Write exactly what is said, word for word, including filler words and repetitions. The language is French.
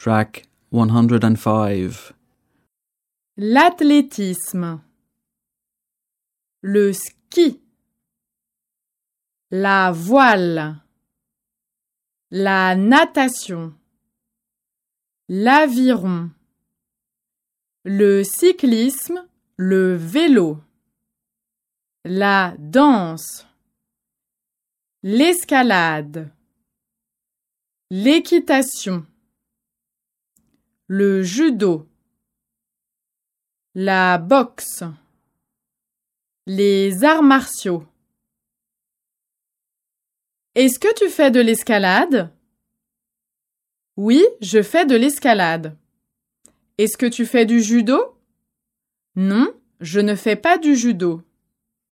Track one hundred five. L'athlétisme, le ski, la voile, la natation, l'aviron, le cyclisme, le vélo, la danse, l'escalade, l'équitation, le judo, la boxe, les arts martiaux. Est-ce que tu fais de l'escalade? Oui, je fais de l'escalade. Est-ce que tu fais du judo? Non, je ne fais pas du judo.